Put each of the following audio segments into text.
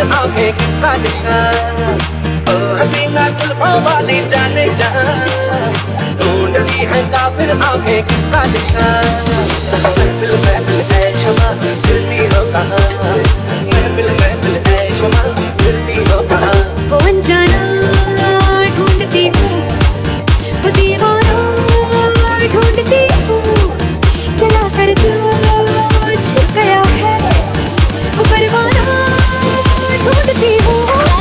आंखें किसका निशान हसीना जुल्फों वाली जाने जा ढूंढती है काफिर आंखें किसका निशान महफिल महफिल है शमा फिरती हो कहाँ महफिल महफिल है शमा फिरती हो कहाँ कौन जाना ढूंढती हूँ वो दीवाना ढूंढती हूँ चला कर छुप गया है वो परवाना ढूंढती हूँ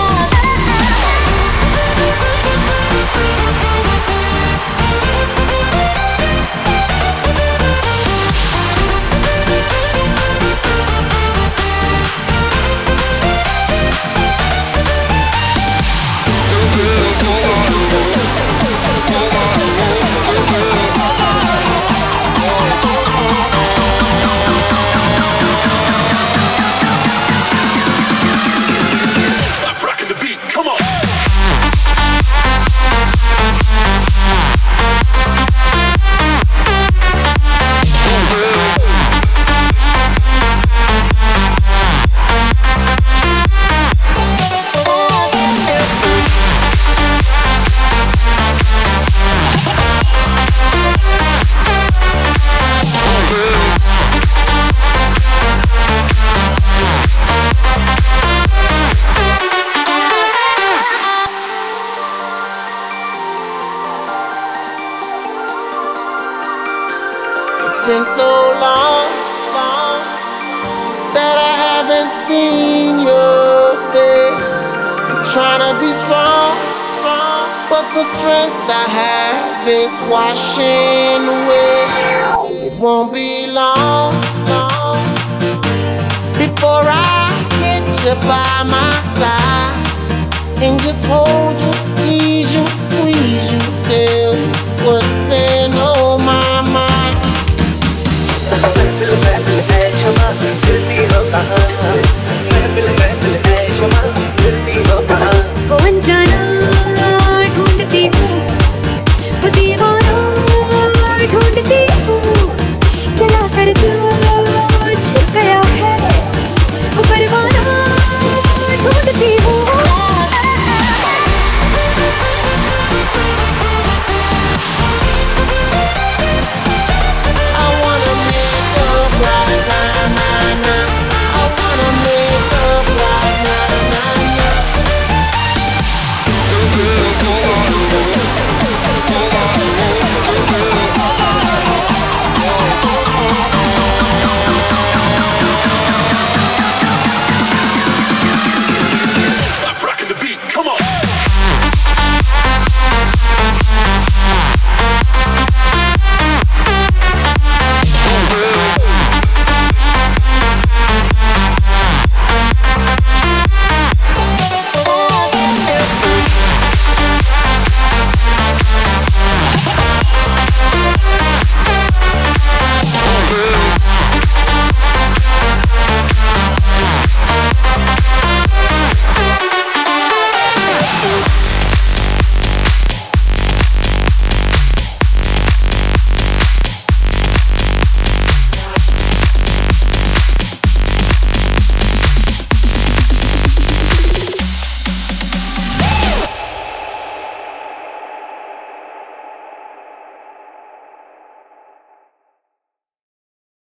Been so long, long that I haven't seen your face. I'm trying to be strong, strong, but the strength I have is washing away. It won't be long, long before I get you by my side and just hold you